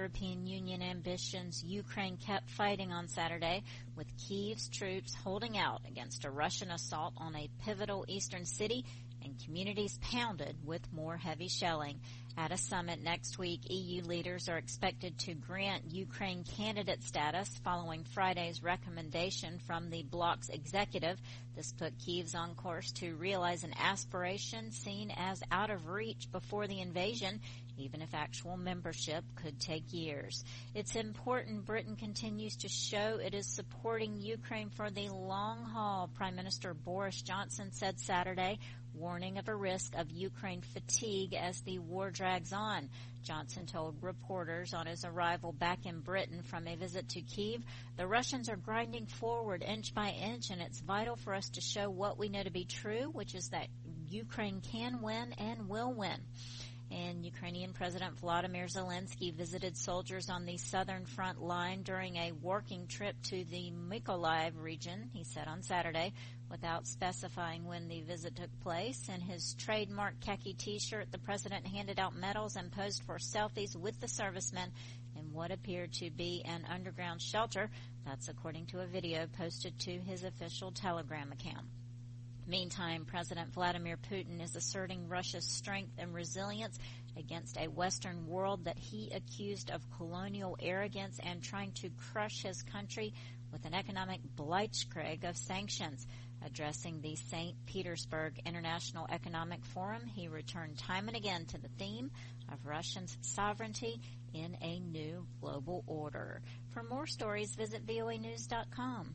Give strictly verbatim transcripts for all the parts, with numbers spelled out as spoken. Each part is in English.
European Union ambitions, Ukraine kept fighting on Saturday, with Kyiv's troops holding out against a Russian assault on a pivotal eastern city and communities pounded with more heavy shelling. At a summit next week, E U leaders are expected to grant Ukraine candidate status following Friday's recommendation from the bloc's executive. This put Kyiv on course to realize an aspiration seen as out of reach before the invasion, even if actual membership could take years. It's important Britain continues to show it is supporting Ukraine for the long haul, Prime Minister Boris Johnson said Saturday, warning of a risk of Ukraine fatigue as the war drags on. Johnson told reporters on his arrival back in Britain from a visit to Kyiv, the Russians are grinding forward inch by inch, and it's vital for us to show what we know to be true, which is that Ukraine can win and will win. And Ukrainian President Volodymyr Zelensky visited soldiers on the southern front line during a working trip to the Mykolaiv region, he said on Saturday, without specifying when the visit took place. In his trademark khaki T-shirt, the president handed out medals and posed for selfies with the servicemen in what appeared to be an underground shelter. That's according to a video posted to his official Telegram account. Meantime, President Vladimir Putin is asserting Russia's strength and resilience against a Western world that he accused of colonial arrogance and trying to crush his country with an economic blitzkrieg of sanctions. Addressing the Saint Petersburg International Economic Forum, he returned time and again to the theme of Russia's sovereignty in a new global order. For more stories, visit V O A news dot com.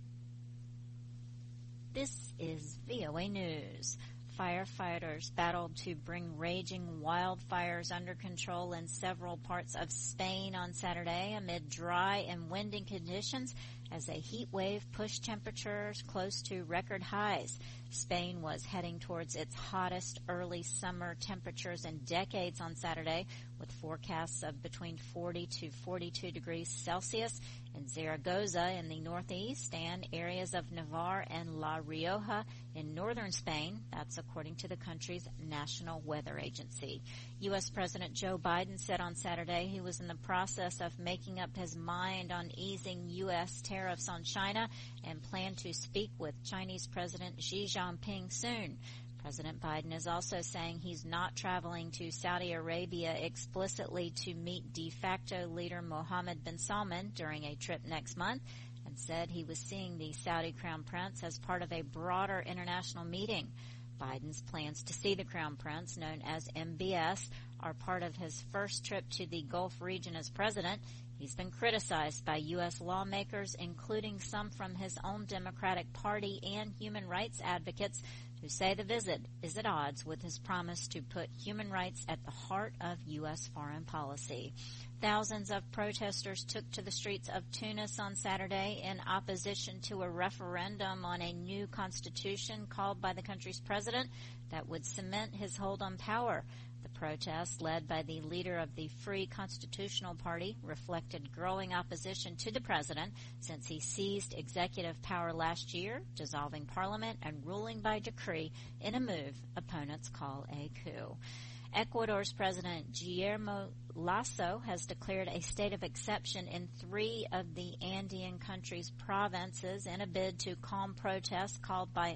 This is V O A News. Firefighters battled to bring raging wildfires under control in several parts of Spain on Saturday amid dry and windy conditions as a heat wave pushed temperatures close to record highs. Spain was heading towards its hottest early summer temperatures in decades on Saturday, with forecasts of between forty to forty-two degrees Celsius in Zaragoza in the northeast and areas of Navarre and La Rioja in northern Spain. That's according to the country's National Weather Agency. U S. President Joe Biden said on Saturday he was in the process of making up his mind on easing U S tariffs on China and planned to speak with Chinese President Xi Jinping soon. President Biden is also saying he's not traveling to Saudi Arabia explicitly to meet de facto leader Mohammed bin Salman during a trip next month, and said he was seeing the Saudi Crown Prince as part of a broader international meeting. Biden's plans to see the Crown Prince, known as M B S, are part of his first trip to the Gulf region as president. He's been criticized by U S lawmakers, including some from his own Democratic Party and human rights advocates, who say the visit is at odds with his promise to put human rights at the heart of U S foreign policy. Thousands of protesters took to the streets of Tunis on Saturday in opposition to a referendum on a new constitution called by the country's president that would cement his hold on power. The protest, led by the leader of the Free Constitutional Party, reflected growing opposition to the president since he seized executive power last year, dissolving parliament and ruling by decree in a move opponents call a coup. Ecuador's President Guillermo Lasso has declared a state of exception in three of the Andean country's provinces in a bid to calm protests called by,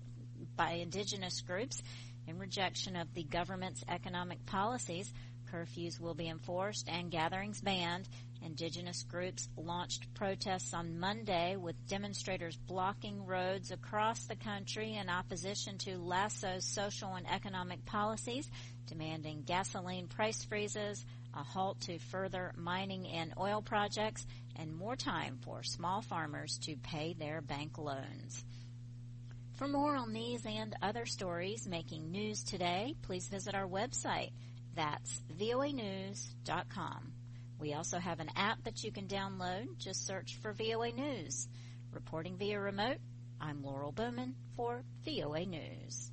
by indigenous groups in rejection of the government's economic policies. Curfews will be enforced and gatherings banned. Indigenous groups launched protests on Monday, with demonstrators blocking roads across the country in opposition to Lasso's social and economic policies, demanding gasoline price freezes, a halt to further mining and oil projects, and more time for small farmers to pay their bank loans. For more on these and other stories making news today, please visit our website. That's V O A news dot com. We also have an app that you can download. Just search for V O A News. Reporting via remote, I'm Laurel Bowman for V O A News.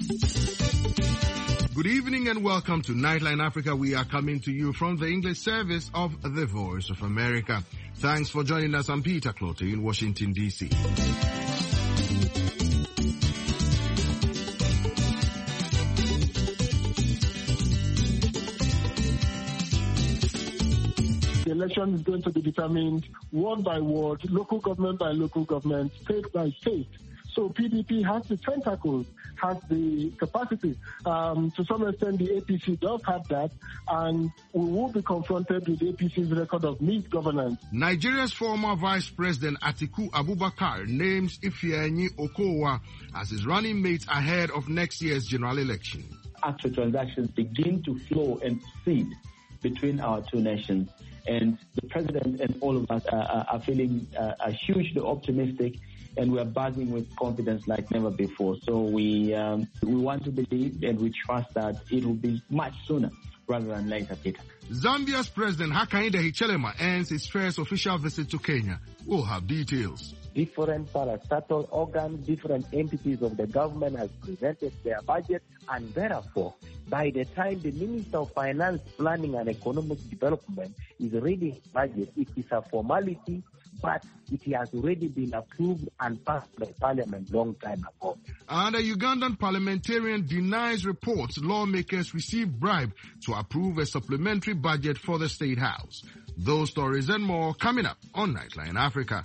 Good evening and welcome to Nightline Africa. We are coming to you from the English service of the Voice of America. Thanks for joining us. I'm Peter Clote in Washington, D C. The election is going to be determined ward by ward, local government by local government, state by state. So P D P has the tentacles, has the capacity. Um, to some extent, the A P C does have that, and we will be confronted with the A P C's record of misgovernance. Nigeria's former Vice President Atiku Abubakar names Ifeanyi Okowa as his running mate ahead of next year's general election. Actual transactions begin to flow and seed between our two nations. And the president and all of us are, are feeling uh, are hugely optimistic, and we are buzzing with confidence like never before. So we um, we want to believe and we trust that it will be much sooner rather than later, Peter. Zambia's President Hakainde Hichilema ends his first official visit to Kenya. We'll have details. Different parastatal organs, different entities of the government has presented their budget, and therefore, by the time the Minister of Finance, Planning and Economic Development is reading his budget, it is a formality, but it has already been approved and passed by Parliament long time ago. And a Ugandan parliamentarian denies reports lawmakers received bribe to approve a supplementary budget for the State House. Those stories and more coming up on Nightline Africa.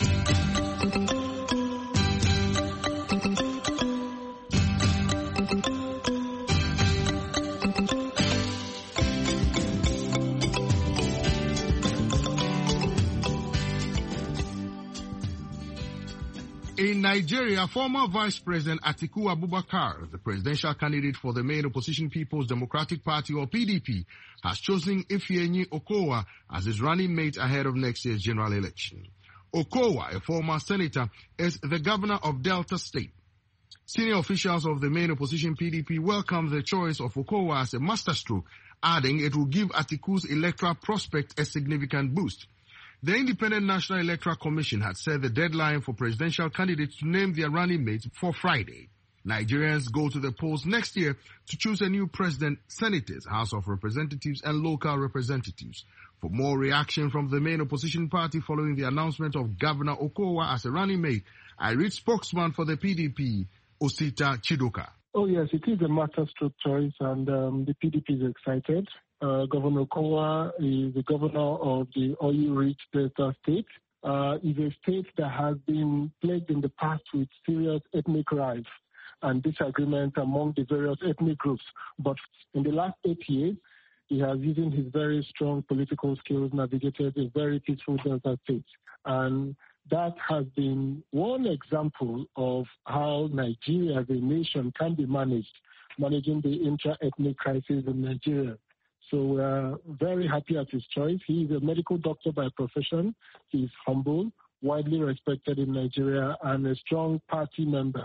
In Nigeria, former Vice President Atiku Abubakar, the presidential candidate for the main opposition People's Democratic Party or P D P, has chosen Ifeanyi Okowa as his running mate ahead of next year's general election. Okowa, a former senator, is the governor of Delta State. Senior officials of the main opposition P D P welcome the choice of Okowa as a masterstroke, adding it will give Atiku's electoral prospect a significant boost. The Independent National Electoral Commission had set the deadline for presidential candidates to name their running mates for Friday. Nigerians go to the polls next year to choose a new president, senators, House of Representatives, and local representatives. For more reaction from the main opposition party following the announcement of Governor Okowa as a running mate, I read spokesman for the P D P, Osita Chidoka. Oh yes, it is a masterstroke choice, and um, the P D P is excited. Uh, Governor Okowa is the governor of the oil-rich Delta State. Uh, is a state that has been plagued in the past with serious ethnic rife and disagreement among the various ethnic groups. But in the last eight years, he has, using his very strong political skills, navigated a very peaceful Delta State. And that has been one example of how Nigeria as a nation can be managed, managing the intra-ethnic crisis in Nigeria. So we're very happy at his choice. He is a medical doctor by profession. He's humble, widely respected in Nigeria, and a strong party member.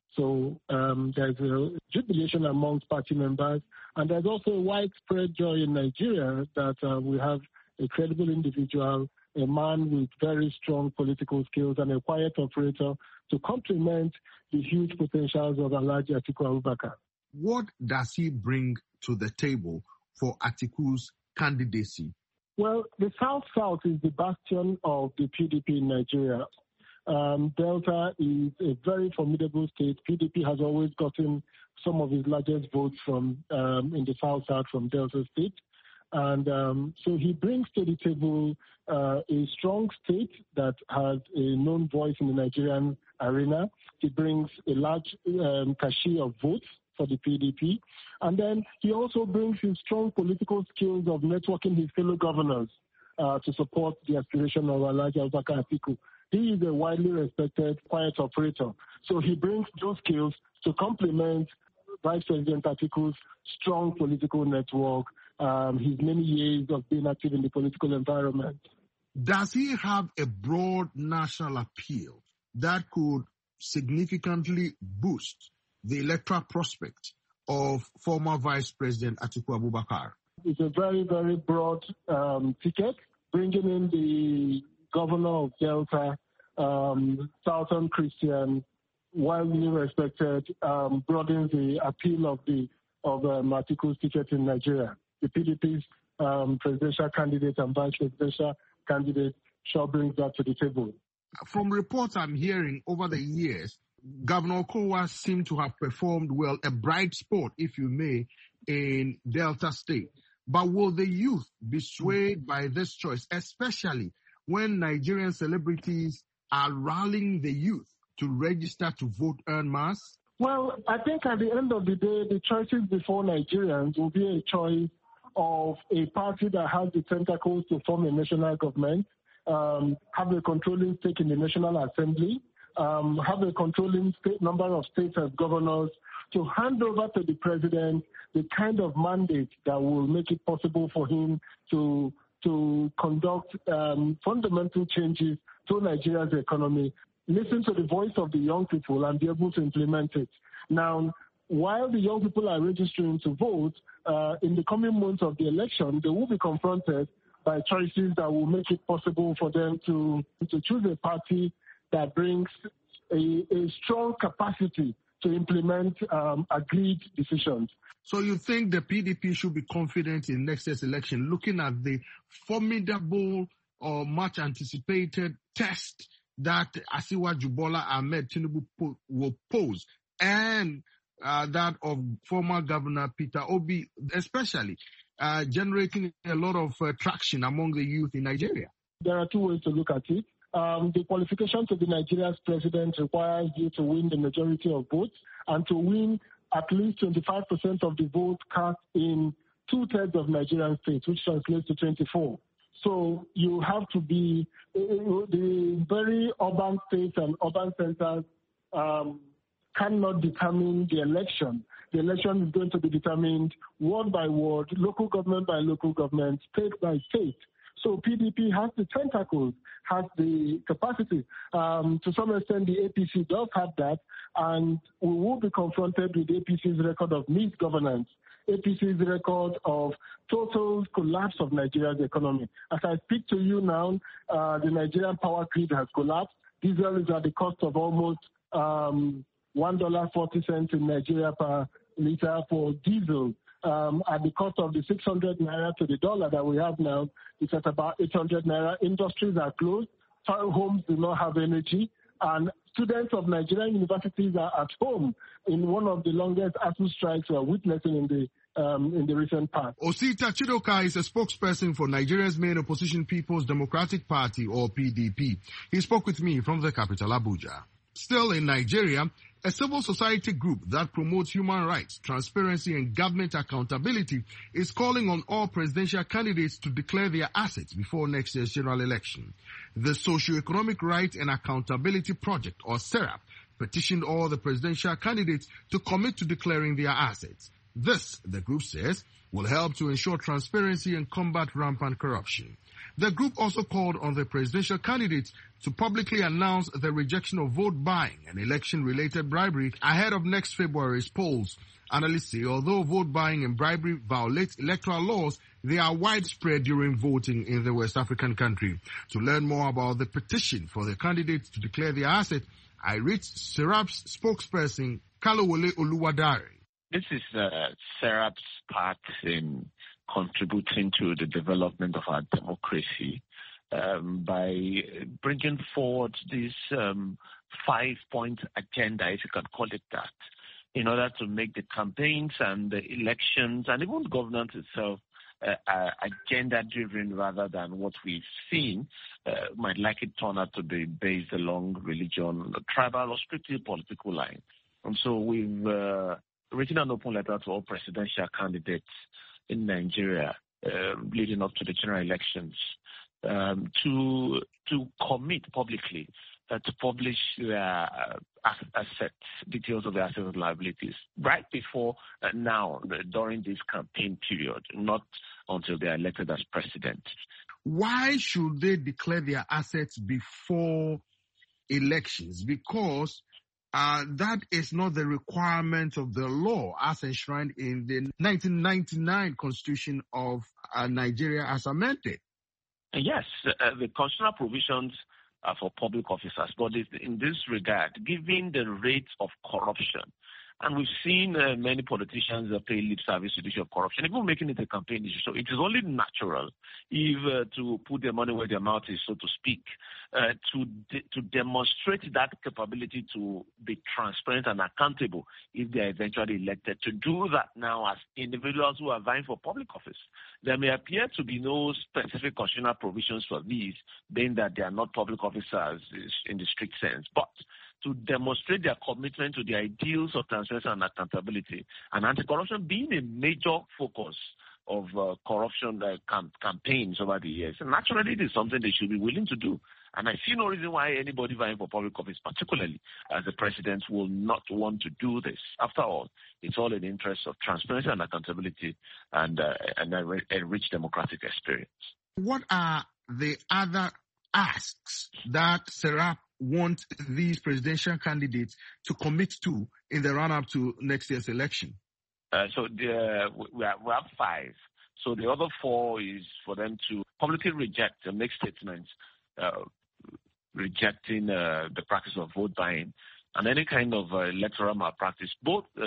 So um, there's a jubilation amongst party members, and there's also a widespread joy in Nigeria that uh, we have a credible individual, a man with very strong political skills and a quiet operator to complement the huge potentials of Alhaji Atiku Abubakar. What does he bring to the table for Atiku's candidacy? Well, the South-South is the bastion of the P D P in Nigeria. Um, Delta is a very formidable state. P D P has always gotten some of its largest votes from um, in the South-South from Delta State. And um, so he brings to the table uh, a strong state that has a known voice in the Nigerian arena. He brings a large um, cachet of votes for the P D P. And then he also brings his strong political skills of networking his fellow governors uh, to support the aspiration of Alhaji Abubakar Atiku. He is a widely respected, quiet operator. So he brings those skills to complement Vice President Atiku's strong political network, um, his many years of being active in the political environment. Does he have a broad national appeal that could significantly boost the electoral prospect of former Vice President Atiku Abubakar? It's a very, very broad um, ticket, bringing in the governor of Delta, um, Southern Christian, widely respected, um, broadens the appeal of the of um, Atiku's ticket in Nigeria. The P D P's um, presidential candidate and vice presidential candidate sure brings that to the table. From reports I'm hearing over the years, Governor Okowa seemed to have performed well, a bright spot, if you may, in Delta State. But will the youth be swayed by this choice, especially when Nigerian celebrities are rallying the youth to register to vote en masse? Well, I think at the end of the day, the choices before Nigerians will be a choice of a party that has the tentacles to form a national government, um, have a controlling stake in the National Assembly, um, have a controlling state number of states as governors, to hand over to the president the kind of mandate that will make it possible for him to to conduct um, fundamental changes to Nigeria's economy, listen to the voice of the young people and be able to implement it. Now, while the young people are registering to vote, uh, in the coming months of the election, they will be confronted by choices that will make it possible for them to, to choose a party that brings a, a strong capacity to implement um, agreed decisions. So you think the P D P should be confident in next year's election, looking at the formidable or much anticipated test that Asiwaju Bola Ahmed Tinubu po- will pose, and uh, that of former Governor Peter Obi, especially uh, generating a lot of uh, traction among the youth in Nigeria? There are two ways to look at it. Um, the qualification to be Nigeria's president requires you to win the majority of votes and to win at least twenty-five percent of the vote cast in two-thirds of Nigerian states, which translates to twenty-four. So you have to be, uh, the very urban states and urban centers um, cannot determine the election. The election is going to be determined ward by ward, local government by local government, state by state. So P D P has the tentacles, has the capacity. Um, to some extent, the A P C does have that, and we will be confronted with A P C's record of misgovernance, A P C's record of total collapse of Nigeria's economy. As I speak to you now, uh, the Nigerian power grid has collapsed. Diesel is at the cost of almost um, one dollar forty cents in Nigeria per liter for diesel. Um, at the cost of the six hundred naira to the dollar that we have now, it's at about eight hundred naira. Industries are closed. Homes do not have energy. And students of Nigerian universities are at home in one of the longest A S U strikes we are witnessing in the um, in the recent past. Osita Chidoka is a spokesperson for Nigeria's main opposition People's Democratic Party, or P D P. He spoke with me from the capital, Abuja. Still in Nigeria, a civil society group that promotes human rights, transparency, and government accountability is calling on all presidential candidates to declare their assets before next year's general election. The Socioeconomic Rights and Accountability Project, or SERAP, petitioned all the presidential candidates to commit to declaring their assets. This, the group says, will help to ensure transparency and combat rampant corruption. The group also called on the presidential candidates to publicly announce the rejection of vote buying and election-related bribery ahead of next February's polls. Analysts say although vote buying and bribery violate electoral laws, they are widespread during voting in the West African country. To learn more about the petition for the candidates to declare their assets, I reached SERAP's spokesperson, Kalowole Oluwadare. This is uh, SERAP's part in contributing to the development of our democracy um, by bringing forward this um, five-point agenda, if you can call it that, in order to make the campaigns and the elections and even governance itself uh, uh, agenda-driven rather than what we've seen uh, might likely turn out to be based along religion, tribal, or strictly political lines. And so we've uh, written an open letter to all presidential candidates in Nigeria uh, leading up to the general elections um, to to commit publicly uh, to publish their uh, assets, details of their assets and liabilities right before uh, now, during this campaign period, not until they are elected as president. Why should they declare their assets before elections? Because Uh, that is not the requirement of the law as enshrined in the nineteen ninety-nine Constitution of uh, Nigeria as amended. Yes, uh, the constitutional provisions uh, for public officers. But in this regard, given the rates of corruption, and we've seen uh, many politicians uh, pay lip service to the issue of corruption, even making it a campaign issue. So it is only natural if uh, to put their money where their mouth is, so to speak, uh, to de- to demonstrate that capability to be transparent and accountable if they are eventually elected. To do that now as individuals who are vying for public office. There may appear to be no specific constitutional provisions for these, being that they are not public officers in the strict sense. But to demonstrate their commitment to the ideals of transparency and accountability, and anti-corruption being a major focus of uh, corruption uh, cam- campaigns over the years. And naturally, it is something they should be willing to do. And I see no reason why anybody vying for public office, particularly as the president, will not want to do this. After all, it's all in the interest of transparency and accountability and, uh, and a, re- a rich democratic experience. What are the other asks that Serap want these presidential candidates to commit to in the run-up to next year's election? Uh, so the, we, have, we have five. So the other four is for them to publicly reject and make statements uh, rejecting uh, the practice of vote buying and any kind of uh, electoral malpractice, both uh,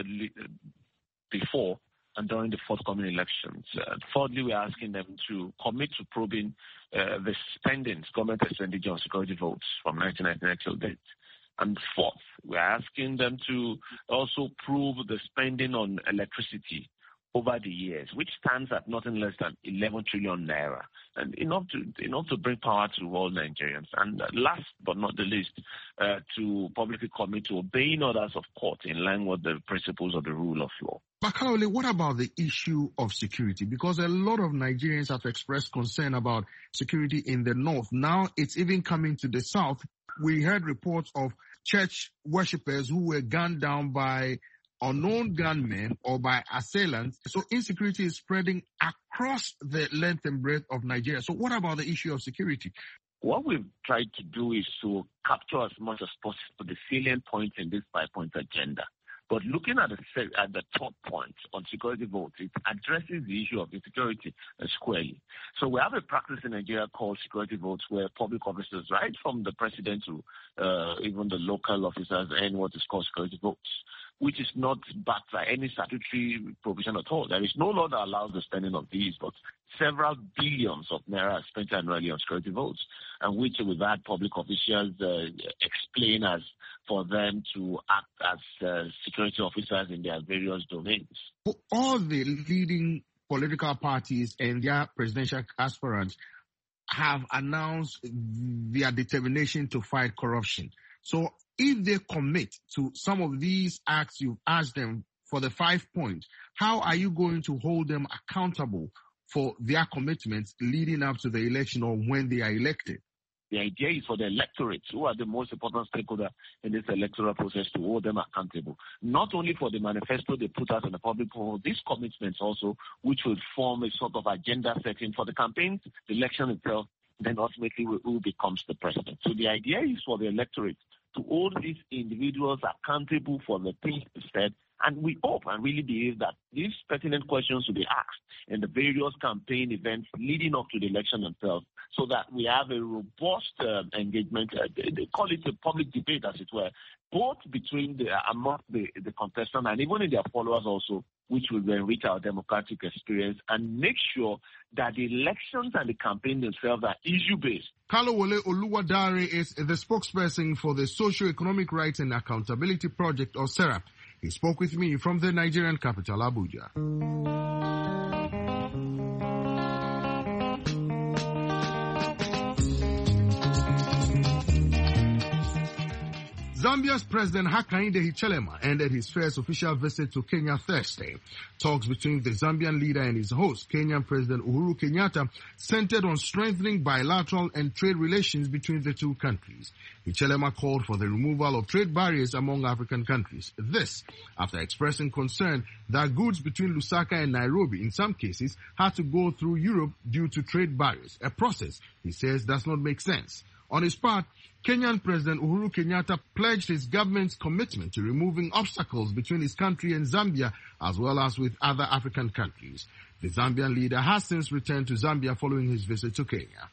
before and during the forthcoming elections. Uh, thirdly, we're asking them to commit to probing uh, the spendings, government expenditure on security votes from nineteen ninety-nine till date. And fourth, we're asking them to also prove the spending on electricity over the years, which stands at nothing less than eleven trillion naira, and enough to enough to bring power to all Nigerians. And uh, last but not the least, uh, to publicly commit to obeying orders of court in line with the principles of the rule of law. Bakawale, what about the issue of security? Because a lot of Nigerians have expressed concern about security in the north. Now it's even coming to the south. We heard reports of church worshippers who were gunned down by unknown gunmen or by assailants. So insecurity is spreading across the length and breadth of Nigeria. So what about the issue of security? What we've tried to do is to capture as much as possible the salient points in this five-point agenda. But looking at the, at the top point on security votes, it addresses the issue of insecurity squarely. So we have a practice in Nigeria called security votes, where public officers, right from the president to uh, even the local officers, and what is called security votes, which is not backed by any statutory provision at all. There is no law that allows the spending of these, but several billions of naira are spent annually on security votes, and which with that public officials uh, explain as for them to act as uh, security officers in their various domains. All the leading political parties and their presidential aspirants have announced their determination to fight corruption. So if they commit to some of these acts you've asked them for the five points, how are you going to hold them accountable for their commitments leading up to the election or when they are elected? The idea is for the electorates, who are the most important stakeholder in this electoral process, to hold them accountable, not only for the manifesto they put out in the public forum, these commitments also, which will form a sort of agenda setting for the campaign, the election itself, then ultimately who becomes the president. So the idea is for the electorate to hold these individuals accountable for the things they said. And we hope and really believe that these pertinent questions will be asked in the various campaign events leading up to the election itself, so that we have a robust uh, engagement. Uh, they, they call it a public debate, as it were, both between the among the, the contestants and even in their followers also, which will enrich our democratic experience and make sure that the elections and the campaign themselves are issue-based. Kalawole Oluwadare is the spokesperson for the Socio-Economic Rights and Accountability Project, or SERAP. He spoke with me from the Nigerian capital, Abuja. Zambia's President Hakainde Hichilema ended his first official visit to Kenya Thursday. Talks between the Zambian leader and his host, Kenyan President Uhuru Kenyatta, centered on strengthening bilateral and trade relations between the two countries. Hichilema called for the removal of trade barriers among African countries. This, after expressing concern that goods between Lusaka and Nairobi, in some cases, had to go through Europe due to trade barriers, a process he says does not make sense. On his part, Kenyan President Uhuru Kenyatta pledged his government's commitment to removing obstacles between his country and Zambia, as well as with other African countries. The Zambian leader has since returned to Zambia following his visit to Kenya.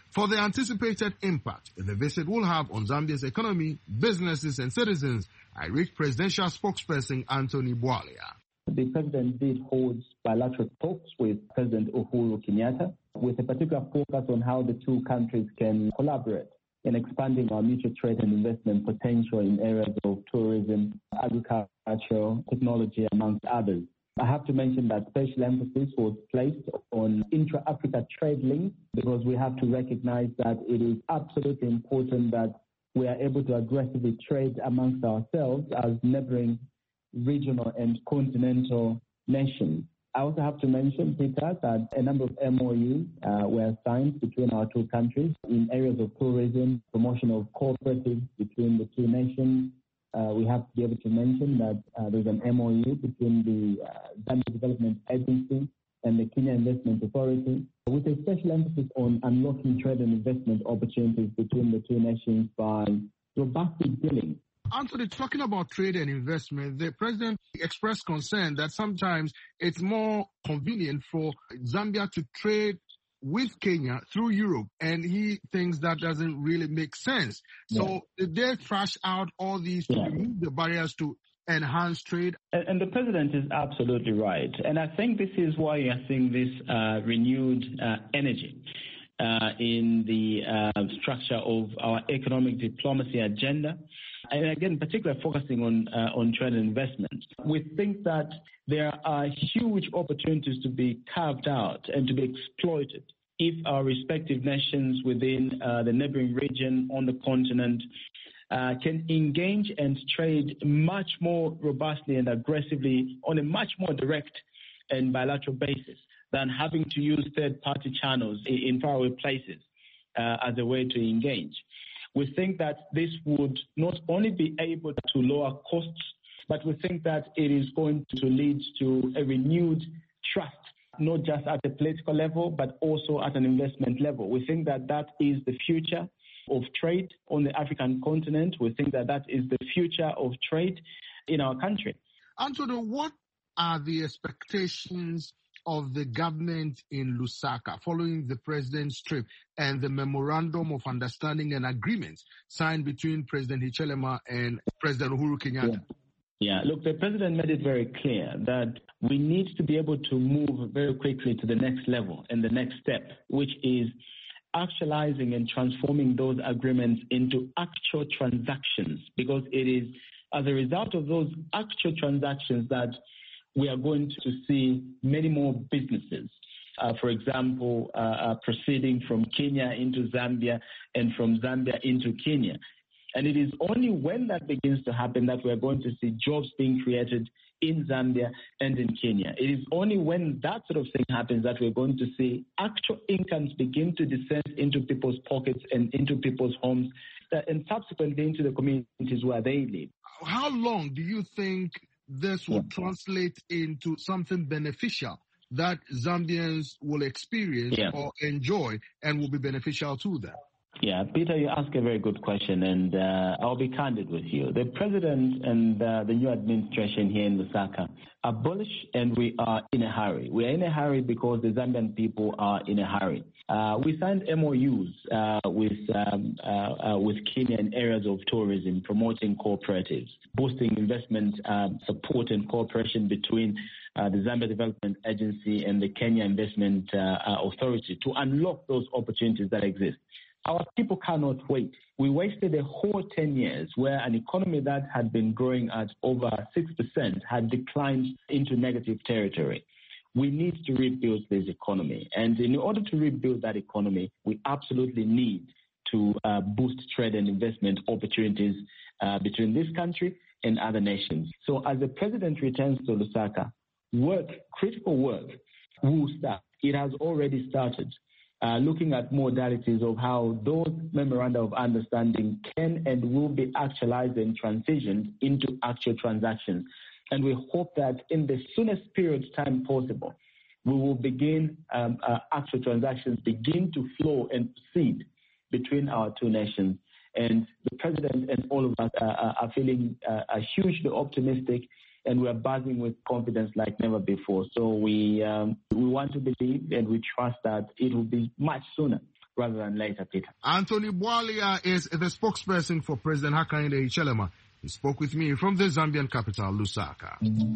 for the anticipated impact the visit will have on Zambia's economy, businesses and citizens, I read presidential spokesperson Anthony Bwalia. The president did hold bilateral talks with President Uhuru Kenyatta with a particular focus on how the two countries can collaborate in expanding our mutual trade and investment potential in areas of tourism, agriculture, technology, amongst others. I have to mention that special emphasis was placed on intra-Africa trade links because we have to recognize that it is absolutely important that we are able to aggressively trade amongst ourselves as neighboring regional and continental nations. I also have to mention, Peter, that a number of M O Us uh, were signed between our two countries in areas of tourism, promotion of cooperatives between the two nations. Uh, we have to be able to mention that uh, there's an M O U between the uh, Zambia Development Agency and the Kenya Investment Authority, with a special emphasis on unlocking trade and investment opportunities between the two nations by robustly dealing. Anthony, talking about trade and investment, the president expressed concern that sometimes it's more convenient for Zambia to trade with Kenya through Europe, and he thinks that doesn't really make sense. So yeah. Did they thrash out all these to yeah. remove the barriers to enhance trade? And, and the president is absolutely right. And I think this is why you're seeing this uh, renewed uh, energy uh, in the uh, structure of our economic diplomacy agenda. And again, particularly focusing on uh, on trade and investment. We think that there are huge opportunities to be carved out and to be exploited if our respective nations within uh, the neighboring region on the continent uh, can engage and trade much more robustly and aggressively on a much more direct and bilateral basis than having to use third-party channels in, in faraway places uh, as a way to engage. We think that this would not only be able to lower costs, but we think that it is going to lead to a renewed trust, not just at a political level, but also at an investment level. We think that that is the future of trade on the African continent. We think that that is the future of trade in our country. Anthony, what are the expectations of the government in Lusaka following the president's trip and the memorandum of understanding and agreements signed between President Hichilema and President Uhuru Kenyatta? Yeah. yeah, look, the president made it very clear that we need to be able to move very quickly to the next level and the next step, which is actualizing and transforming those agreements into actual transactions, because it is as a result of those actual transactions that we are going to see many more businesses, uh, for example, uh, uh, proceeding from Kenya into Zambia and from Zambia into Kenya. And it is only when that begins to happen that we are going to see jobs being created in Zambia and in Kenya. It is only when that sort of thing happens that we're going to see actual incomes begin to descend into people's pockets and into people's homes uh, and subsequently into the communities where they live. How long do you think this will yeah. translate into something beneficial that Zambians will experience yeah. or enjoy and will be beneficial to them? Yeah, Peter, you ask a very good question, and uh, I'll be candid with you. The president and uh, the new administration here in Lusaka are bullish, and we are in a hurry. We are in a hurry because the Zambian people are in a hurry. Uh, we signed M O Us uh, with um, uh, uh, with Kenya in areas of tourism, promoting cooperatives, boosting investment uh, support and cooperation between uh, the Zambia Development Agency and the Kenya Investment uh, uh, Authority to unlock those opportunities that exist. Our people cannot wait. We wasted a whole ten years where an economy that had been growing at over six percent had declined into negative territory. We need to rebuild this economy. And in order to rebuild that economy, we absolutely need to uh, boost trade and investment opportunities uh, between this country and other nations. So as the president returns to Lusaka, work, critical work, will start. It has already started. Uh, looking at modalities of how those memoranda of understanding can and will be actualized and transitioned into actual transactions. And we hope that in the soonest period of time possible, we will begin, um, uh, actual transactions begin to flow and proceed between our two nations. And the president and all of us uh, are feeling uh, are hugely optimistic, and we are buzzing with confidence like never before. So we um, we want to believe and we trust that it will be much sooner rather than later, Peter. Anthony Bwalia is the spokesperson for President Hakainde Hichilema. He spoke with me from the Zambian capital, Lusaka.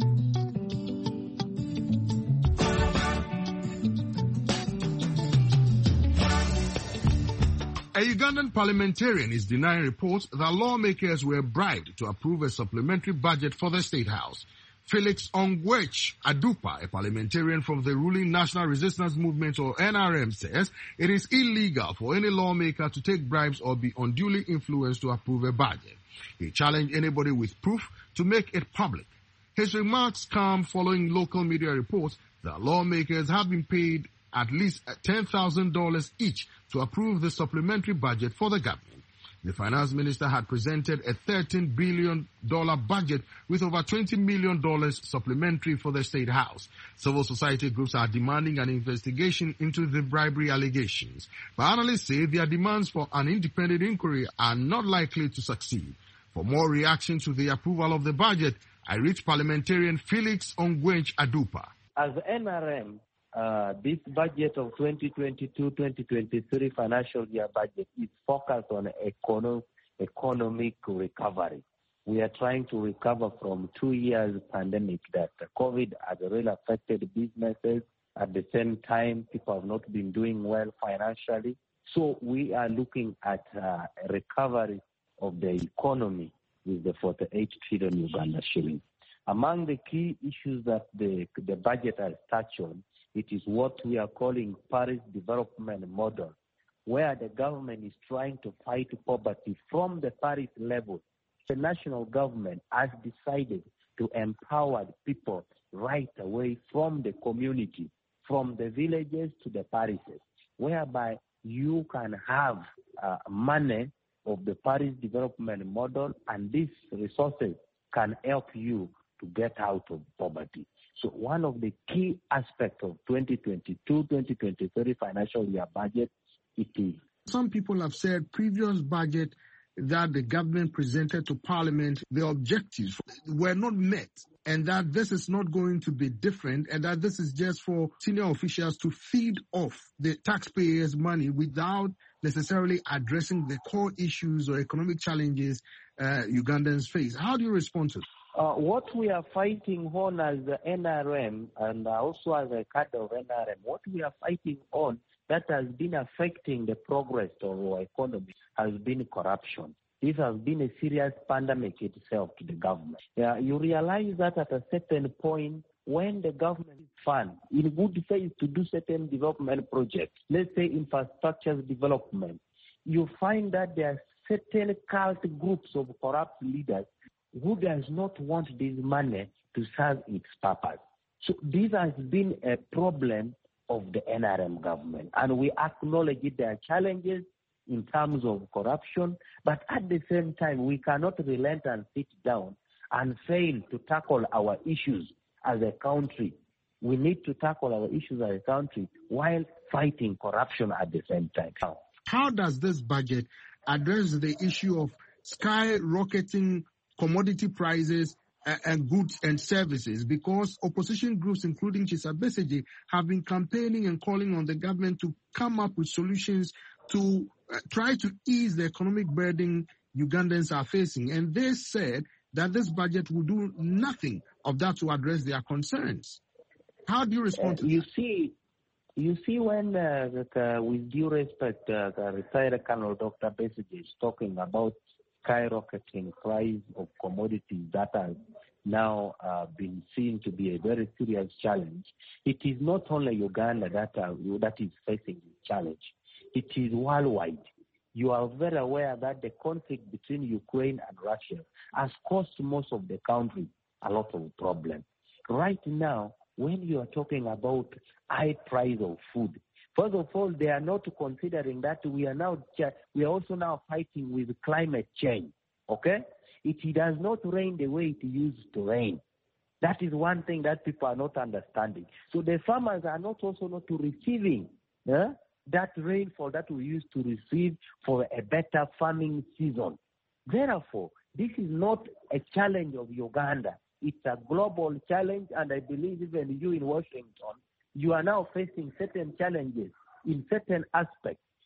A Ugandan parliamentarian is denying reports that lawmakers were bribed to approve a supplementary budget for the State House. Felix Ongwech Adupa, a parliamentarian from the ruling National Resistance Movement or N R M, says it is illegal for any lawmaker to take bribes or be unduly influenced to approve a budget. He challenged anybody with proof to make it public. His remarks come following local media reports that lawmakers have been paid at least ten thousand dollars each to approve the supplementary budget for the government. The finance minister had presented a thirteen billion dollars budget with over twenty million dollars supplementary for the State House. Civil society groups are demanding an investigation into the bribery allegations. But analysts say their demands for an independent inquiry are not likely to succeed. For more reaction to the approval of the budget, I reached parliamentarian Felix Ongwech Adupa. As N R M, Uh, this budget of twenty twenty-two twenty twenty-three financial year budget is focused on econo- economic recovery. We are trying to recover from two years pandemic that COVID has really affected businesses. At the same time, people have not been doing well financially. So we are looking at uh, a recovery of the economy with the forty-eight trillion Uganda shilling. Among the key issues that the, the budget has touched on, it is what we are calling Paris development model, where the government is trying to fight poverty from the Paris level. The national government has decided to empower people right away from the community, from the villages to the parishes, whereby you can have uh, money of the Paris development model, and these resources can help you to get out of poverty. So one of the key aspects of twenty twenty-two twenty twenty-three financial year budget, it is. Some people have said previous budget that the government presented to Parliament, the objectives were not met, and that this is not going to be different, and that this is just for senior officials to feed off the taxpayers' money without necessarily addressing the core issues or economic challenges uh, Ugandans face. How do you respond to that? Uh, what we are fighting on as the N R M and also as a cadre of N R M, what we are fighting on that has been affecting the progress of our economy has been corruption. This has been a serious pandemic itself to the government. Yeah, you realize that at a certain point, when the government funds in good faith to do certain development projects, let's say infrastructure development, you find that there are certain cult groups of corrupt leaders who does not want this money to serve its purpose. So this has been a problem of the N R M government, and we acknowledge it. There are challenges in terms of corruption, but at the same time, we cannot relent and sit down and fail to tackle our issues as a country. We need to tackle our issues as a country while fighting corruption at the same time. How does this budget address the issue of skyrocketing commodity prices uh, and goods and services? Because opposition groups, including Chisa Besigye, have been campaigning and calling on the government to come up with solutions to uh, try to ease the economic burden Ugandans are facing. And they said that this budget will do nothing of that to address their concerns. How do you respond uh, to you that? See, you see, when, uh, uh, with due respect, uh, the retired Colonel Doctor Besigye is talking about skyrocketing price of commodities that has now uh, been seen to be a very serious challenge. It is not only Uganda that, uh, that is facing this challenge. It is worldwide. You are very aware that the conflict between Ukraine and Russia has caused most of the countries a lot of problems. Right now, when you are talking about high price of food, first of all, they are not considering that we are now we are also now fighting with climate change. Okay, it, it does not rain the way it used to rain. That is one thing that people are not understanding. So the farmers are not also not receiving eh, that rainfall that we used to receive for a better farming season. Therefore, this is not a challenge of Uganda. It's a global challenge, and I believe even you in Washington, you are now facing certain challenges in certain aspects.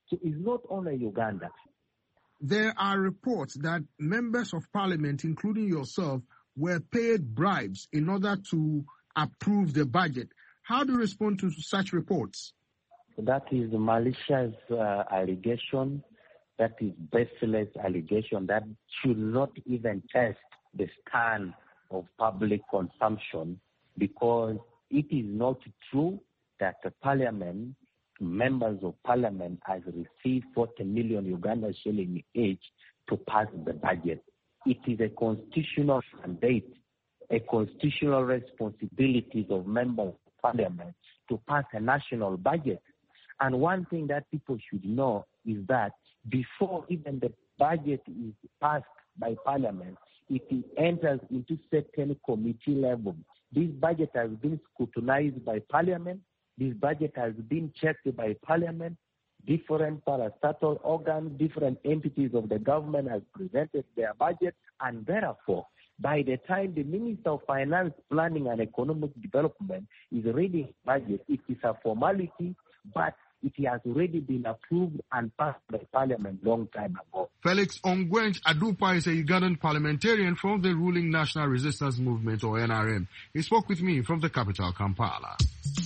So it's not only Uganda. There are reports that members of parliament, including yourself, were paid bribes in order to approve the budget. How do you respond to such reports? That is a malicious uh, allegation. That is baseless allegation that should not even test the stand of public consumption, because it is not true that the parliament, members of parliament, has received forty million Uganda shilling each to pass the budget. It is a constitutional mandate, a constitutional responsibility of members of parliament to pass a national budget. And one thing that people should know is that before even the budget is passed by parliament, it enters into certain committee level. This budget has been scrutinized by parliament. This budget has been checked by parliament. Different parastatal organs, different entities of the government have presented their budget, and therefore, by the time the Minister of Finance, Planning and Economic Development is reading budget, it is a formality, but it has already been approved and passed by Parliament long time ago. Felix Ongwench Adupa is a Ugandan parliamentarian from the ruling National Resistance Movement, or N R M. He spoke with me from the capital, Kampala.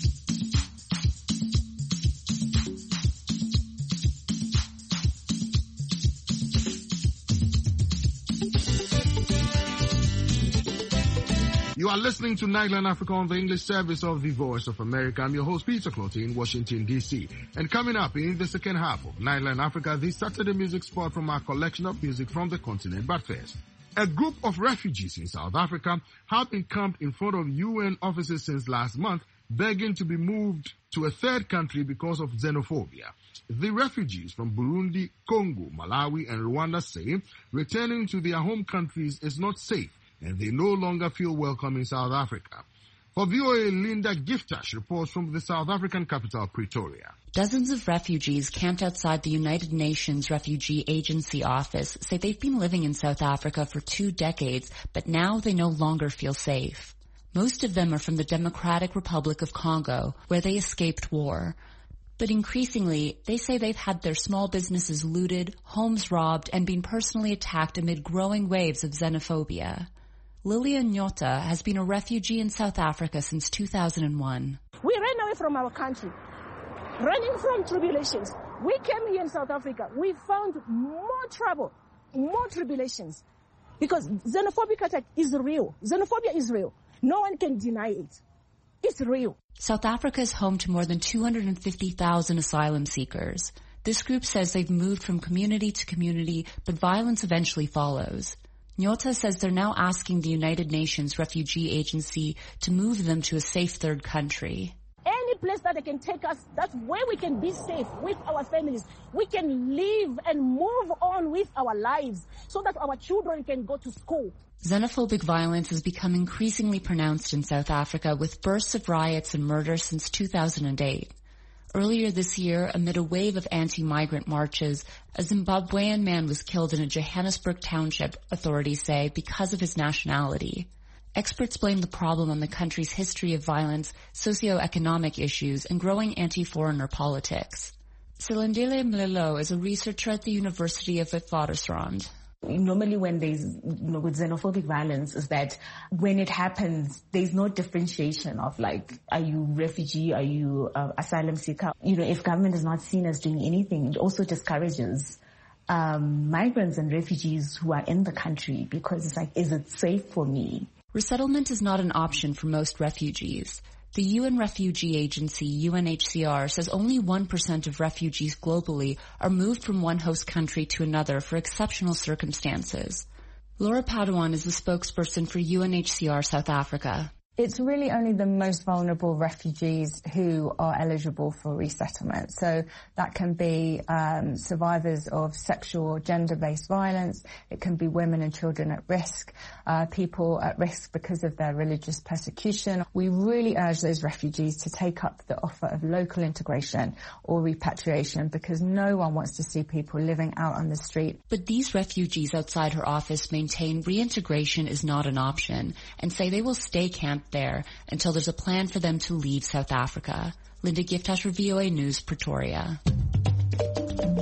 You are listening to Nightline Africa on the English service of the Voice of America. I'm your host, Peter Clotty, in Washington, D C. And coming up in the second half of Nightline Africa, this Saturday music spot from our collection of music from the continent. But first, a group of refugees in South Africa have been camped in front of U N offices since last month, begging to be moved to a third country because of xenophobia. The refugees from Burundi, Congo, Malawi, and Rwanda say returning to their home countries is not safe, and they no longer feel welcome in South Africa. For V O A, Linda Giftash reports from the South African capital, Pretoria. Dozens of refugees camped outside the United Nations Refugee Agency office say they've been living in South Africa for two decades, but now they no longer feel safe. Most of them are from the Democratic Republic of Congo, where they escaped war. But increasingly, they say they've had their small businesses looted, homes robbed, and been personally attacked amid growing waves of xenophobia. Lilian Nyota has been a refugee in South Africa since two thousand one. We ran away from our country, running from tribulations. We came here in South Africa. We found more trouble, more tribulations, because xenophobic attack is real. Xenophobia is real. No one can deny it. It's real. South Africa is home to more than two hundred fifty thousand asylum seekers. This group says they've moved from community to community, but violence eventually follows. Nyota says they're now asking the United Nations Refugee Agency to move them to a safe third country. Any place that they can take us, that's where we can be safe with our families. We can live and move on with our lives so that our children can go to school. Xenophobic violence has become increasingly pronounced in South Africa, with bursts of riots and murder since two thousand eight. Earlier this year, amid a wave of anti-migrant marches, a Zimbabwean man was killed in a Johannesburg township, authorities say, because of his nationality. Experts blame the problem on the country's history of violence, socio-economic issues, and growing anti-foreigner politics. Silindile Mlelo is a researcher at the University of Witwatersrand. Normally when there's, you know, with xenophobic violence is that when it happens, there's no differentiation of like, are you refugee, are you uh, asylum seeker? You know, if government is not seen as doing anything, it also discourages um, migrants and refugees who are in the country, because it's like, is it safe for me? Resettlement is not an option for most refugees. The U N Refugee Agency, U N H C R, says only one percent of refugees globally are moved from one host country to another for exceptional circumstances. Laura Paduan is the spokesperson for U N H C R South Africa. It's really only the most vulnerable refugees who are eligible for resettlement. So that can be um, survivors of sexual or gender-based violence. It can be women and children at risk, uh, people at risk because of their religious persecution. We really urge those refugees to take up the offer of local integration or repatriation, because no one wants to see people living out on the street. But these refugees outside her office maintain reintegration is not an option and say they will stay camped there until there's a plan for them to leave South Africa. Linda Giftash for V O A News, Pretoria.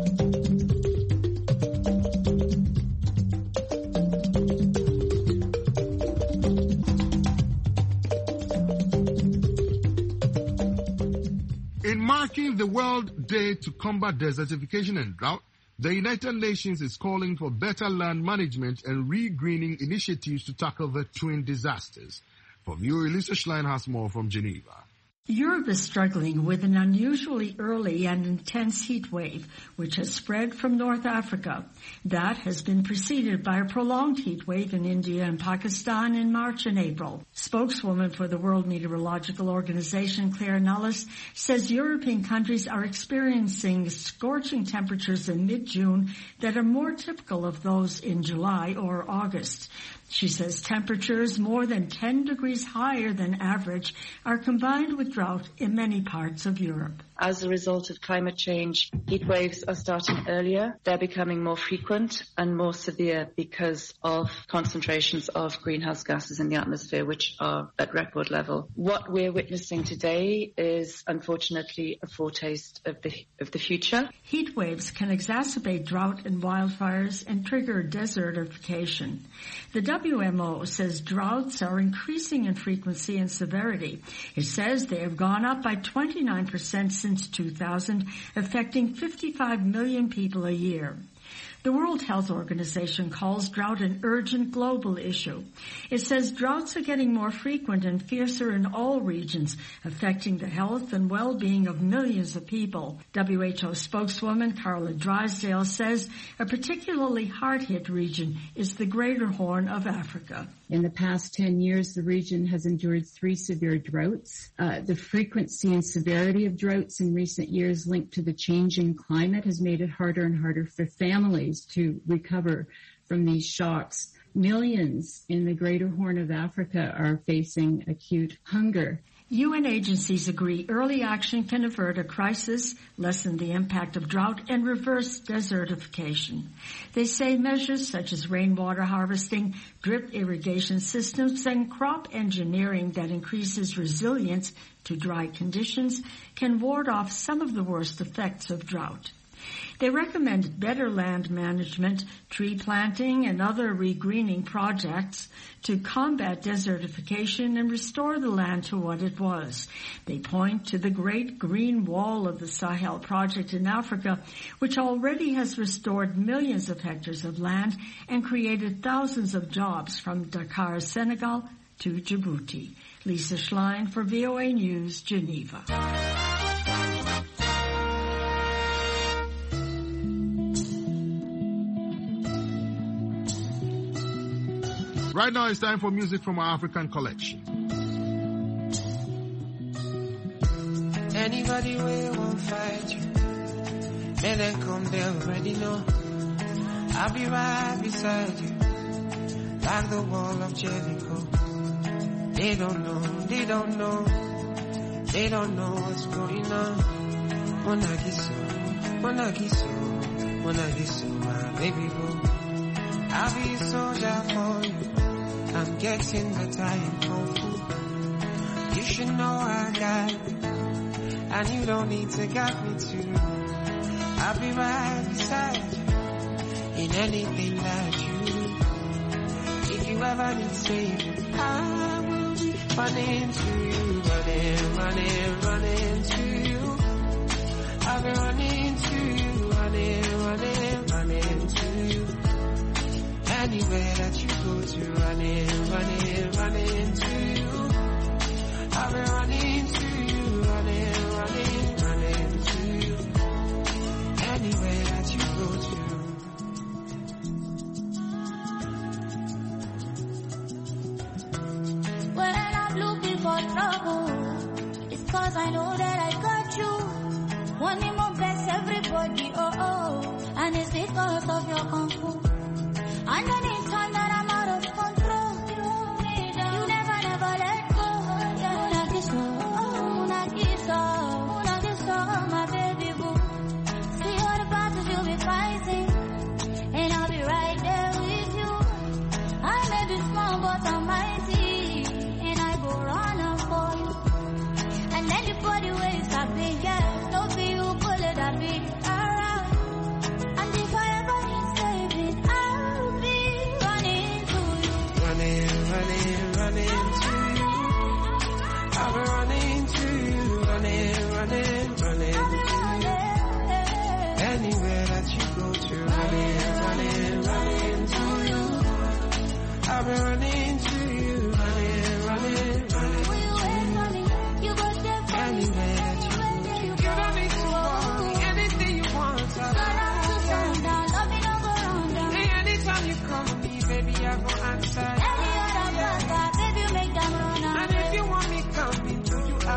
marking the World Day to combat desertification and drought, the United Nations is calling for better land management and re-greening initiatives to tackle the twin disasters. For V O A, Lisa Schlein has more from Geneva. Europe is struggling with an unusually early and intense heat wave, which has spread from North Africa. That has been preceded by a prolonged heat wave in India and Pakistan in March and April. Spokeswoman for the World Meteorological Organization, Claire Nullis, says European countries are experiencing scorching temperatures in mid-June that are more typical of those in July or August. She says temperatures more than ten degrees higher than average are combined with drought in many parts of Europe. As a result of climate change, heat waves are starting earlier. They're becoming more frequent and more severe because of concentrations of greenhouse gases in the atmosphere, which are at record level. What we're witnessing today is, unfortunately, a foretaste of the, of the future. Heat waves can exacerbate drought and wildfires and trigger desertification. The W M O says droughts are increasing in frequency and severity. It says they have gone up by twenty-nine percent since two thousand, affecting fifty-five million people a year. The World Health Organization calls drought an urgent global issue. It says droughts are getting more frequent and fiercer in all regions, affecting the health and well-being of millions of people. W H O spokeswoman Carla Drysdale says a particularly hard-hit region is the Greater Horn of Africa. In the past ten years, the region has endured three severe droughts. Uh, the frequency and severity of droughts in recent years linked to the changing climate has made it harder and harder for families to recover from these shocks. Millions in the Greater Horn of Africa are facing acute hunger. U N agencies agree early action can avert a crisis, lessen the impact of drought, and reverse desertification. They say measures such as rainwater harvesting, drip irrigation systems, and crop engineering that increases resilience to dry conditions can ward off some of the worst effects of drought. They recommend better land management, tree planting, and other regreening projects to combat desertification and restore the land to what it was. They point to the Great Green Wall of the Sahel project in Africa, which already has restored millions of hectares of land and created thousands of jobs from Dakar, Senegal, to Djibouti. Lisa Schlein for V O A News, Geneva. Right now it's time for music from our African collection. Anybody will won't fight you, may they come, they already know. I'll be right beside you, like the wall of Jericho. They don't know, they don't know, they don't know what's going on. Monagiso, Monagiso, Monagiso, my baby boo. I'll be a soldier for you. I'm getting the time kung fu. You should know I got you, and you don't need to guide me too. I'll be right beside you in anything that you do. If you ever need saving, I will be running to you, running, running, running to you. I'll be running to you, running, running, running to you. Anywhere that you go to, running, running, running to you. I'll be running to you, running, running, running to you. Anywhere that you go to. When I'm looking for trouble, it's cause I know that I got you. Wanting more best everybody, oh oh, and it's because of your kung fu. And anytime that I'm out of control, you never, never let go. Unagiso, unagiso, unagiso, my baby boo. See all the battles you'll be fighting, and I'll be right there with you. I may be small, but I'm mighty, and I go run up for you. And anybody waits, I'll be yeah, don't be you, pull it, I'll be around. And if I ever need saving, I'll be running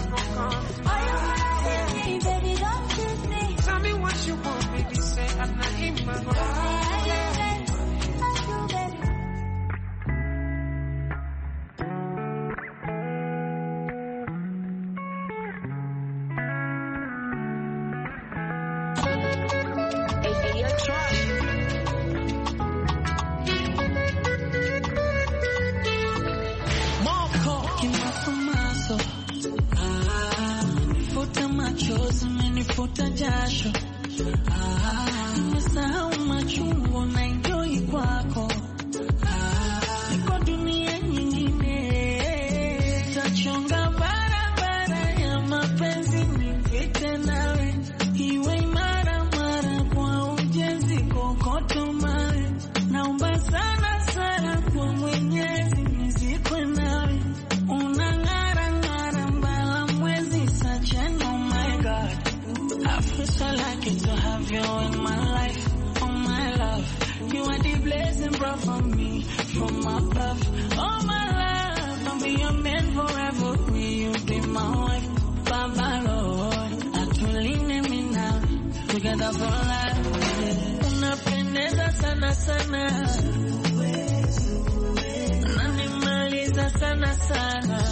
I go come. All you wanna see me, baby, don't kiss me. Tell me what you want, baby, say I'm not in my go. I do, baby. Futa jasho, ah, nimesahau machungu na enjoy kwako, ah, niko dunia nyingine, tachonga barabara ya mapenzi nipite nawe, iwe imara mara kwa ujenzi kokoto mawe, naomba sana sana kwa Mwenyezi nizikwe nawe, unang'ara ng'ara mbala mwezi sachen, oh my God. I feel so lucky to have you in my life, oh my love. You are the blessing brought for me from above. Oh my love, I'll be your man forever. Will you be my wife? Baba Lord, atuline me now, together for life. Unapendeza sana sana, unanimaliza sana sana.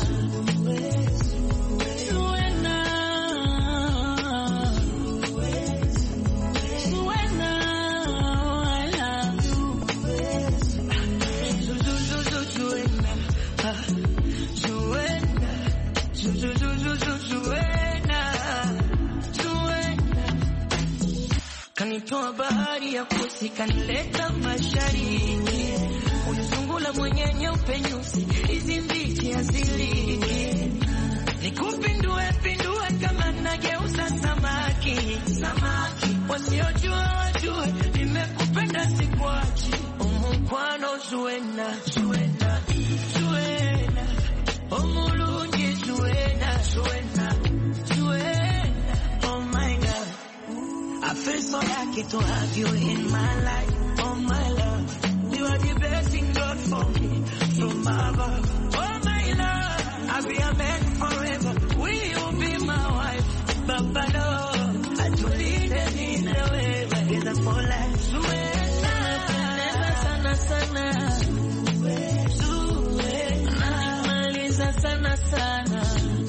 Kanitoa bahari ya kusi, kanileta mashariki, unizungula mwenye nyeupe nyusi, hizi mbichi aziliki, nikupindue pindue kama nageuza samaki, samaki, wasiojua wajue, nimekupenda sikuachi, umukwano zuena, zuena, zuena, omulungi zuena, zuena, zuena, oh my God. I feel so lucky to have you in my life, oh my love. You are the blessing God for me from above, oh my love. I'll be a man forever. Will you be my wife? Baba Lord, I do lead in the way, together for life. Suena, sana sana, suena, maliza sana sana.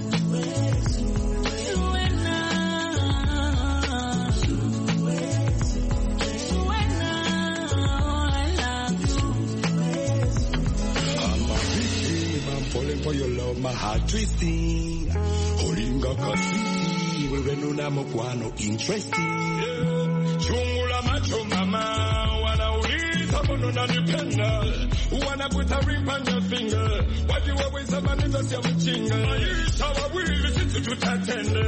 For your love, my heart twisting. Holinga kasi, wewe nuna mokwano interesting. Chungula macho mama, wanauliza mbona unanipenda, wanakuta ring on your finger, waji wewe zamani ndio ya mchinga, maisha wawili sisi tutatende.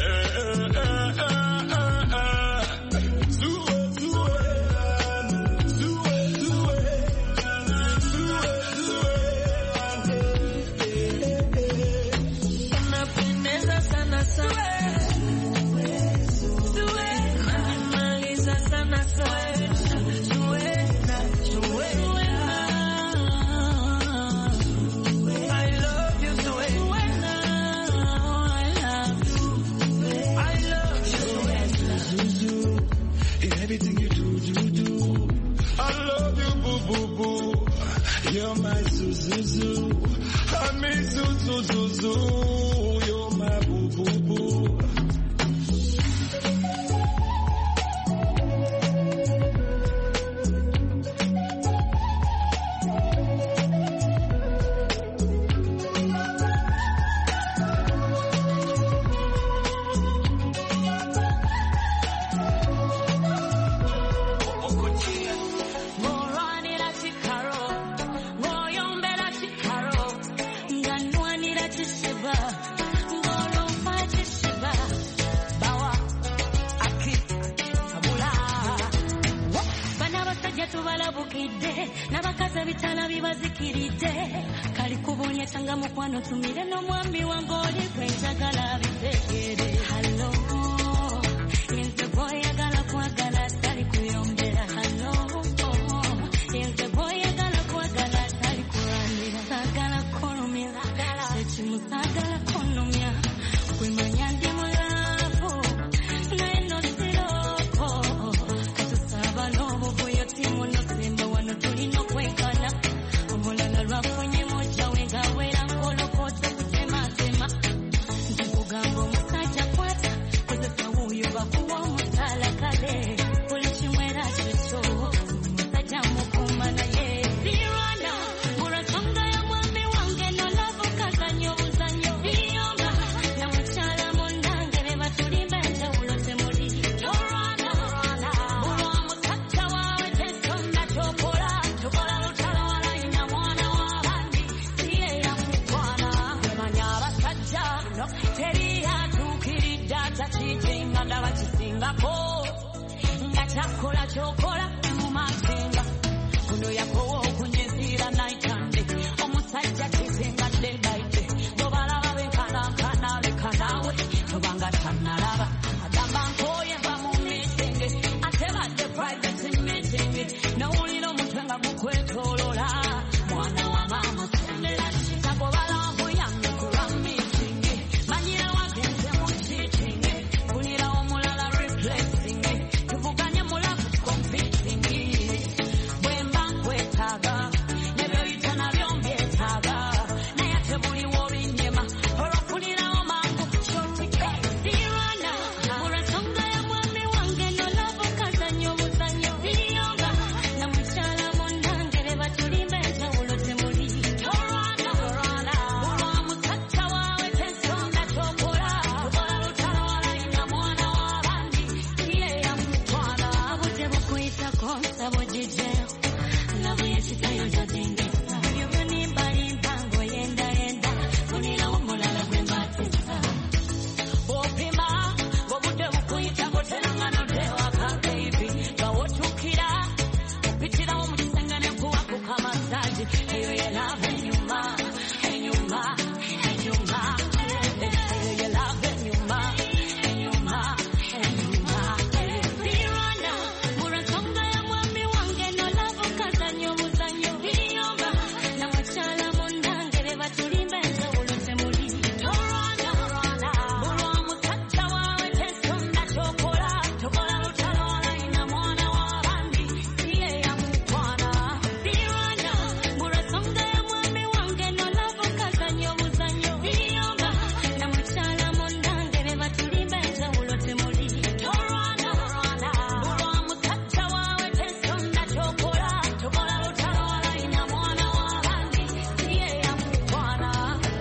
You're my Zuzuzu, I'm my Zuzuzu, you're my boo boo boo. Mukwano tumire no mwami wangoli kwenjagala bitegere. Hello, inze boy agala kwagala tali kuyombera. Hello, inze boy agala kwagala tali kulandira. Sagala kolumira, sechi musagala kolumya. jalo teria tukirida tachitinga ndabachisingapo ngachakola chokola mumasinga kuno yakowo kunyezira naitande omusajja chisinga dedaite dobala babe kana kana lekanawe tobanga tanalaba agamba nkoye va mu meeting ateba the private meeting no ulino mutwenga mukwetolola mwana wa mama sendela chitagobala buyambe kula meeting manyira wagenze mu cheating kunira omulala replacing tuvuganye mulavu competing bwemba kwetaga nebyo bitana byombyetaga naye tebuli wobinyema olwokulira omangu shotika sirana urasonga ya mwami wange nolavo kazanyo muzanyo biyonga na mchala mondangere batulimbenja ulote muri torana torana ulwa mutacha wawe tesonda chokola ukola lutalo wala ina mwana wabandi iye ya mutwana abute bukuita konsa bojije lavo yesitayo jadingesa yubuni mbali mpango yenda yenda kunila omulala gwembatisa opima bobude bukuita botelangano tewaka baby gawotukira opitira omulisengane kuwako kamasaji eyo yelava enyuma enyuma enyuma eyo yelava enyuma enyuma enyuma sirana murasonga ya mwami wange nolavo kazanyo muzanyo biyomba na wachala mondangere batulimbenza ulote muri torana ulwa mutacha wawe tesonda chokola chokola lutalo wala ina mwana wabandi iye ya mutwana sirana murasonga ya mwami wange nolavo kazanyo muzanyo biyomba na wachala mondangere batulimbenza ulote muri torana ulwa mutacha wawe tesonda chokola chokola lutalo wala ina mwana wabandi iye ya mutwana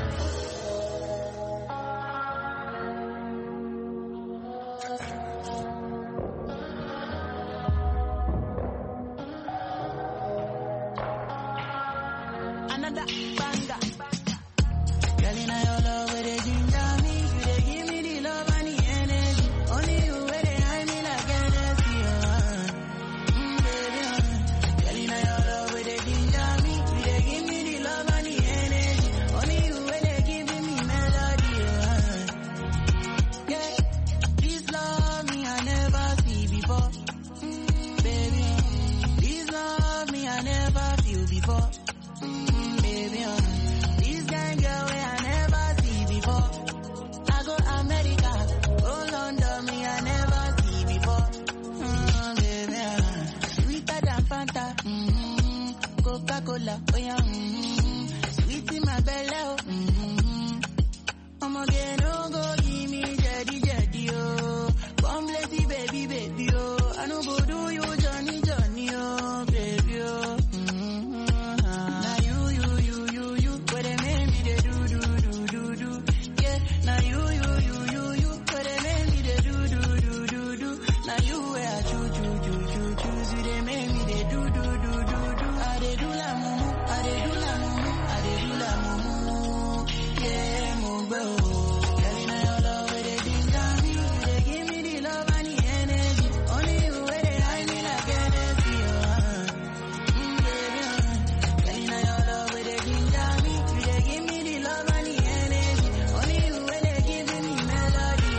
another banger. Girl, in your love, where they ginger me, you they give me the love and the energy. Only you where they hide me like Hennessy, uh. Mm, baby, uh. Girl, in your love, where they ginger me, you they give me the love and the energy. Only you where they giving me melody, uh. Yeah, this love me I never see before, mm, baby, uh. This love me I never feel before. Mm, baby, uh, this kind girl way I never see before. I go America, go London, me I never see before. Mm, baby, uh, sweeter than Fanta, mm-hmm. Coca-Cola, oh yeah, mm-hmm. Sweet in my belly, oh, mm-hmm. I'ma get no go give me jetty jetty, oh. Come bless you, baby, baby, oh. I no go do you Johnny Johnny, oh, baby, oh. Mm-hmm. Now you, you, you, you, you, what they make me they do, do, do, do, do. Yeah, now you, you, you, you, you, what they make me they do, do, do, do, do. Now you where I choo, choo, choo, choo, choose you, they make me they do, do, do, do, do. I they do la mumu, I they do la mumu, I they do la mumu. Yeah, move, bro. Girl, in your love, where they ginger me, you they give me the love and the energy. Only you where they hide me like Hennessy, uh. Mm, baby, uh. Girl, in your love, where they ginger me, you they give me the love and the energy. Only you where they giving me melody,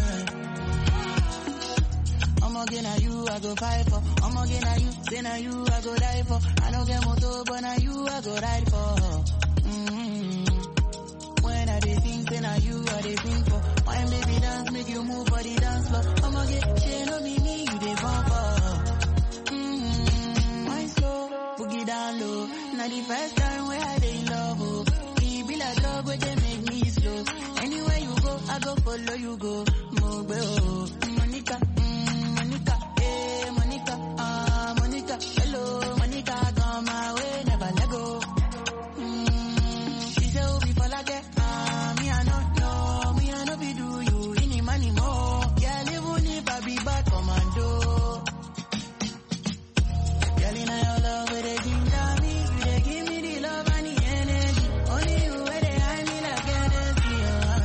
uh. I'ma get now you, I go fight for. I'ma get now you, say now you, I go die for. I don't get motor, but now you, I go ride for. Mm-hmm. When I dey sing, say now you, I dey sing for. My baby dance, make you move for the dance floor. I'ma get, she no be me, you dey bump for. Mm-hmm. My slow, boogie down low. Now the first time where I dey in love, oh. It be like love, where they make me slow. Anywhere you go, I go follow you go. Move, oh. Monica, mm, Monica, eh, Monica, ah, Monica, hello, Monica, come my way, never let go. Mm, she say, oh, before like that, ah, me I not know, me I not be do you any money more. Yeah, even if I be bad commando. Girl, in your love, where they ginger me, you they give me the love and the energy. Only you where they hide me like Hennessy, uh.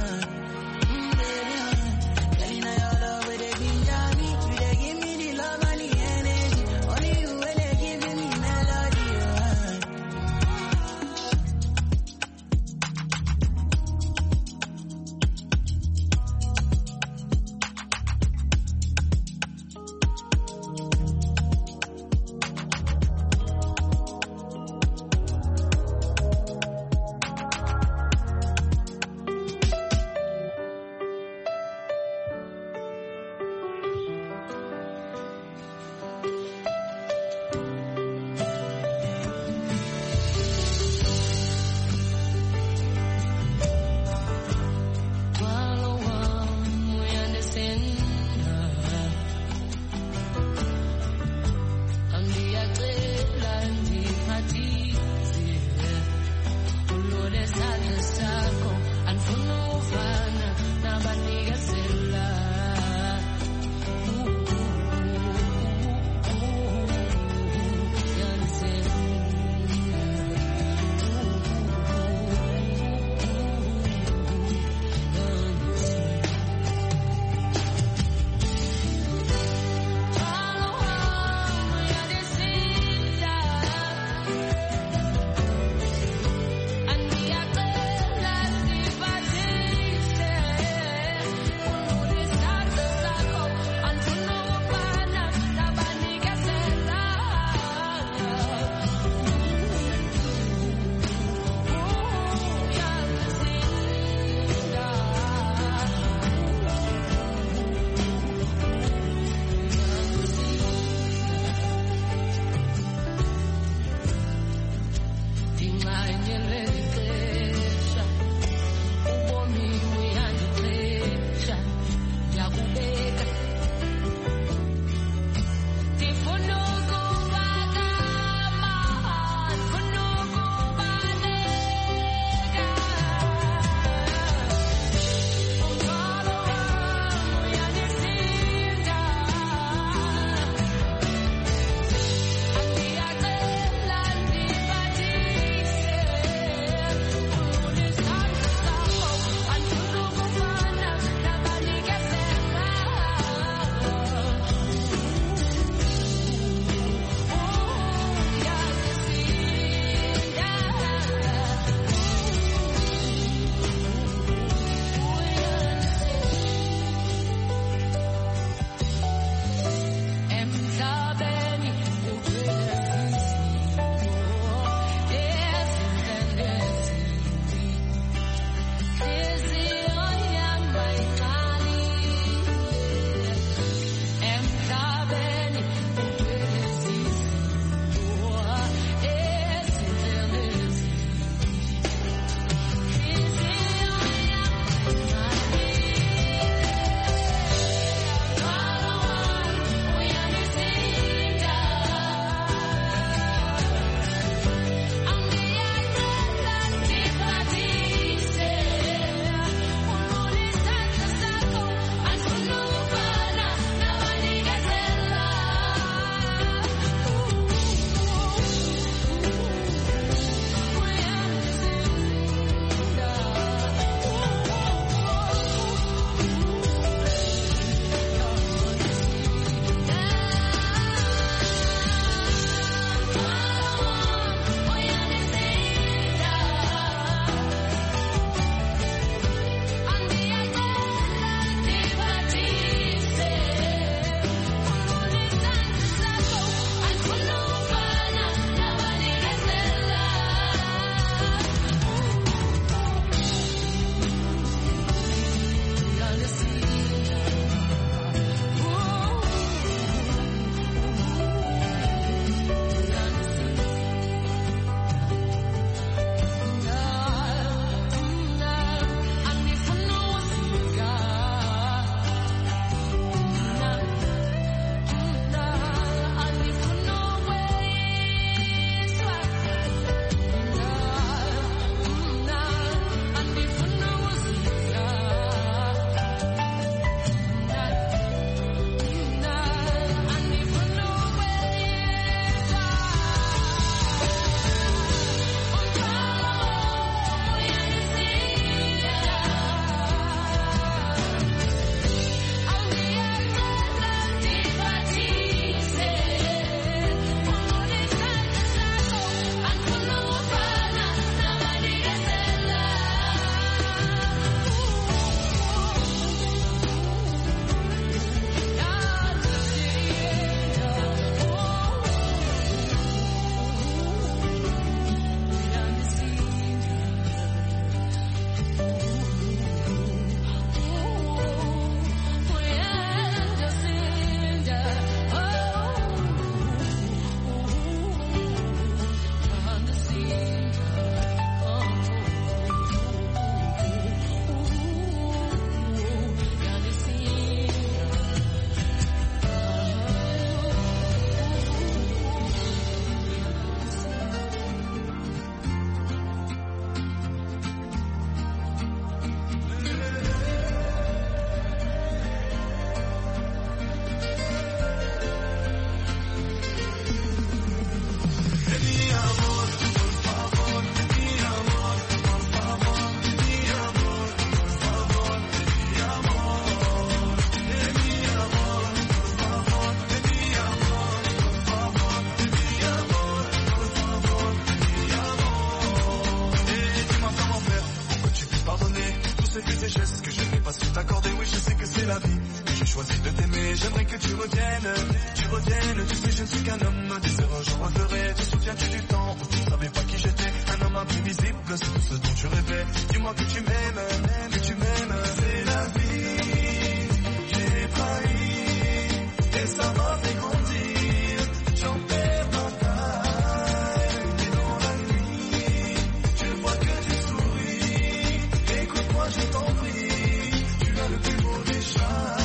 Je n'ai pas su t'accorder, oui je sais que c'est la vie. Mais j'ai choisi de t'aimer, j'aimerais que tu reviennes. Tu reviennes, tu sais je ne suis qu'un homme. Des erreurs j'en referai, te souviens-tu du temps où tu ne savais pas qui j'étais? Un homme imprévisible, c'est tout ce dont tu rêvais. Dis-moi que tu m'aimes, que tu m'aimes. C'est la vie, j'ai trahi, et ça m'a fait grandir. J'en perds ma taille, et dans la nuit, je vois que tu souris. Écoute-moi, je t'en prie, tu as le plus beau des chats.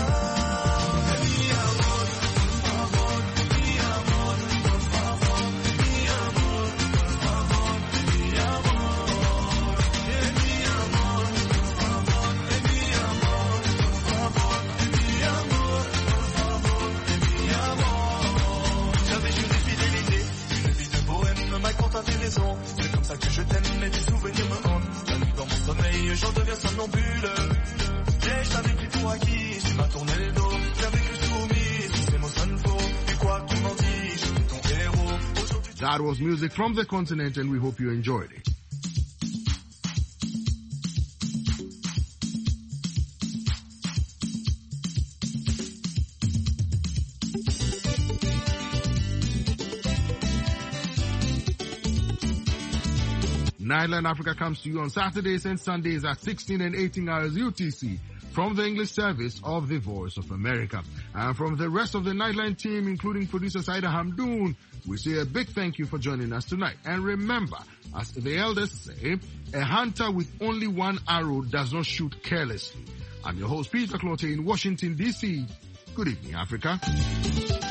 C'est comme ça que je t'aime, mais tes souvenirs me hantent. La nuit dans mon sommeil, j'en deviens somnambule. Et je t'avais pris pour acquis, tu m'as tourné le dos. J'avais cru soumis, tous ces mots sonnent faux. Et quoi qu'on en dise, je suis ton héros. That was music from the continent, and we hope you enjoyed it. Nightline Africa comes to you on Saturdays and Sundays at sixteen and eighteen hours U T C from the English service of the Voice of America. And from the rest of the Nightline team, including producer Saida Hamdoon, we say a big thank you for joining us tonight. And remember, as the elders say, a hunter with only one arrow does not shoot carelessly. I'm your host, Peter Clote in Washington, D C. Good evening, Africa.